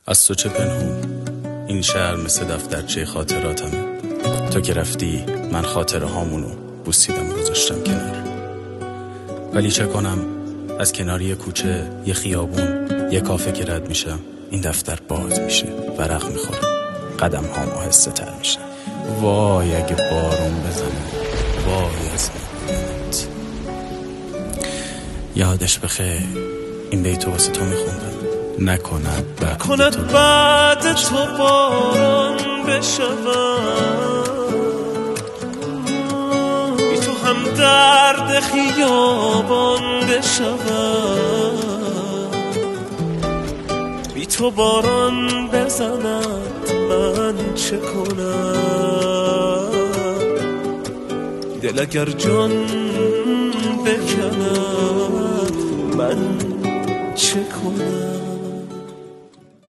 از تو چه پنهون؟ این شهر مثل دفترچه خاطراتمه. تو که رفتی من خاطره هامونو بوسیدم و گذاشتم کنار. ولی چه کنم، از کنار یه کوچه، یه خیابون، یه کافه که رد میشم این دفتر باز میشه، ورق میخوره، قدم هام آهسته تر میشه. وای اگه بارون بزنه، وای از نبودنت. یادش بخیر، این بیتو واسه تو میخوندم. نکند بعد تو باران بشود، بی تو هم درد خیابان بشود، بی تو باران بزند من چه کنم، دل اگر جان بکند من چه کنم.